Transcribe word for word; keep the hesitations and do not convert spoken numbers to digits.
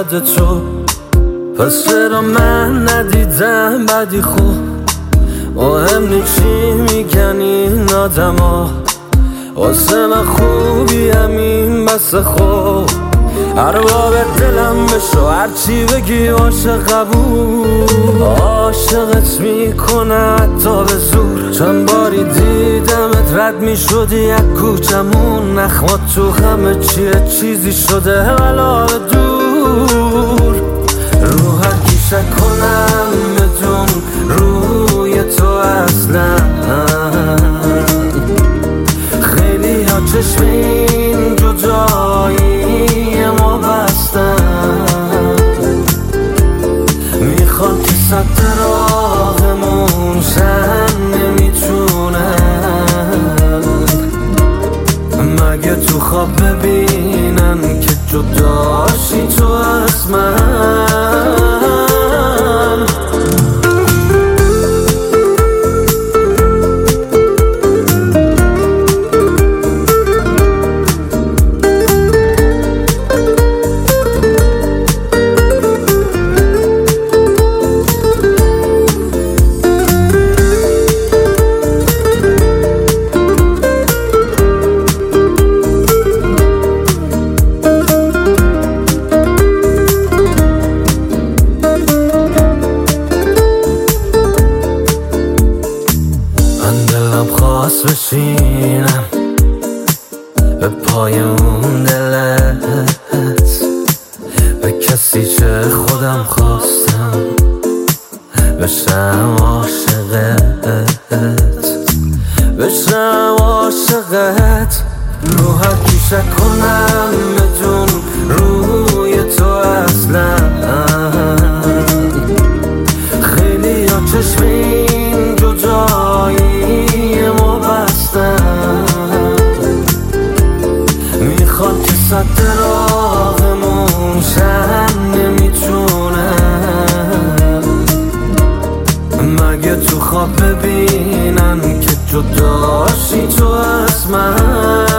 یادت شد، پس چرا من ندیدم بعدی خوب؟ مهم نی چی میگن این آدما، واسه من خوبی همین بس خوب. ارباب دلم بشو هرچی بگی عاشق قبول، عاشقت میکنه حتی به زور. چند باری دیدمت رد میشدی یک کوچمون، نخمات تو همه چیه چیزی شده ولا دور. رو هر کی شک کنم بدون روی تو اصلا، خیلی ها چشم این جدایی ما بستن، میخوان که سد راهمون شن نمیتونن، مگه تو خواب ببینن که جداشی تو از من. خواست بشینم به پای اون دلت، به کسی چه خودم خواستم بشم عاشقت، بشم عاشقت. رو هر کی شک کنم بدون روی تو اصلا، خیلی ها چشم این جدایی ما بستن، میخوان که سد راهمون شن نمیتونن، مگه تو خواب ببینن که جداشی تو از من.